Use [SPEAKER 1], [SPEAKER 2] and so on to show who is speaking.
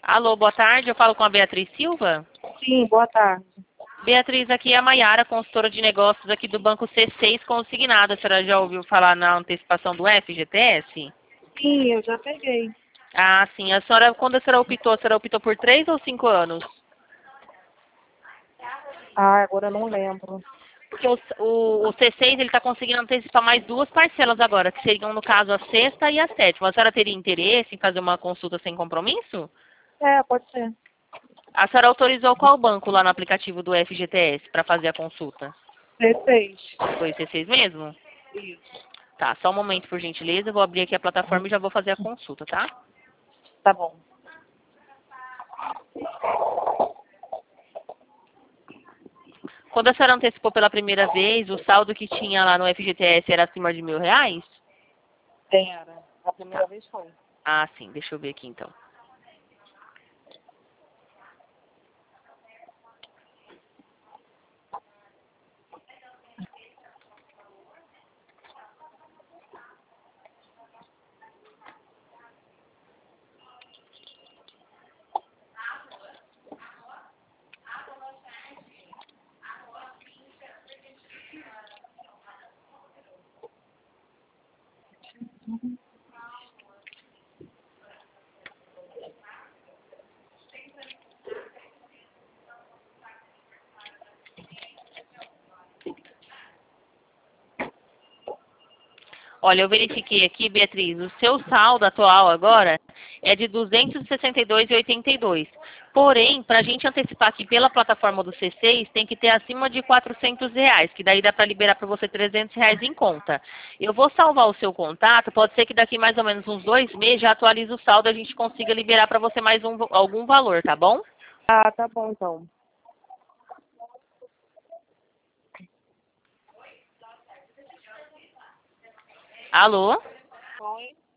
[SPEAKER 1] Alô, boa tarde. Eu falo com a Beatriz Silva.
[SPEAKER 2] Sim, boa tarde.
[SPEAKER 1] Beatriz, aqui é a Maiara, consultora de negócios aqui do Banco C6 Consignado. A senhora já ouviu falar na antecipação do FGTS?
[SPEAKER 2] Sim, eu já peguei.
[SPEAKER 1] Ah, sim. Quando a senhora optou por 3 ou 5 anos?
[SPEAKER 2] Ah, agora eu não lembro.
[SPEAKER 1] Porque o C6 ele está conseguindo antecipar mais 2 parcelas agora, que seriam, no caso, a sexta e a sétima. A senhora teria interesse em fazer uma consulta sem compromisso?
[SPEAKER 2] É, pode ser.
[SPEAKER 1] A senhora autorizou qual banco lá no aplicativo do FGTS para fazer a consulta?
[SPEAKER 2] C6.
[SPEAKER 1] Foi o C6 mesmo?
[SPEAKER 2] Isso.
[SPEAKER 1] Tá, só um momento, por gentileza. Eu vou abrir aqui a plataforma e já vou fazer a consulta, tá?
[SPEAKER 2] Tá bom.
[SPEAKER 1] Quando a senhora antecipou pela primeira vez, o saldo que tinha lá no FGTS era acima de R$ 1.000?
[SPEAKER 2] Era. A
[SPEAKER 1] Tá.
[SPEAKER 2] primeira vez foi.
[SPEAKER 1] Ah, sim. Deixa eu ver aqui, então. Olha, eu verifiquei aqui, Beatriz, o seu saldo atual agora é de R$ 262,82. Porém, para a gente antecipar aqui pela plataforma do C6, tem que ter acima de R$ 400, que daí dá para liberar para você R$ 300 em conta. Eu vou salvar o seu contato, pode ser que daqui mais ou menos uns 2 meses já atualize o saldo e a gente consiga liberar para você mais algum valor, tá bom?
[SPEAKER 2] Ah, tá bom então.
[SPEAKER 1] Alô?
[SPEAKER 2] Oi?